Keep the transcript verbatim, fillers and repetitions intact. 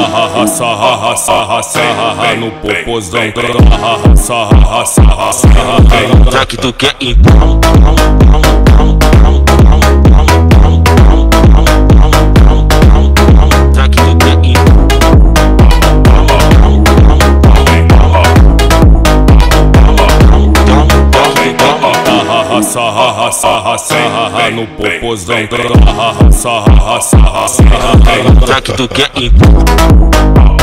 sarra, sarra, sarra, sarra no popozão. Sarra, sarra, sarra. Já que tu quer então, já que tu quer então. Sarra, sarra, sarra no popozão. Sarra, sarra, sarra. Já que tu quer então.